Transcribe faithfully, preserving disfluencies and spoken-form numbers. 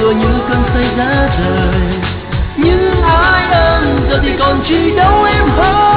đùa như cơn say giá rời. Nhưng ai ân giờ thì còn chi đâu em hỡi.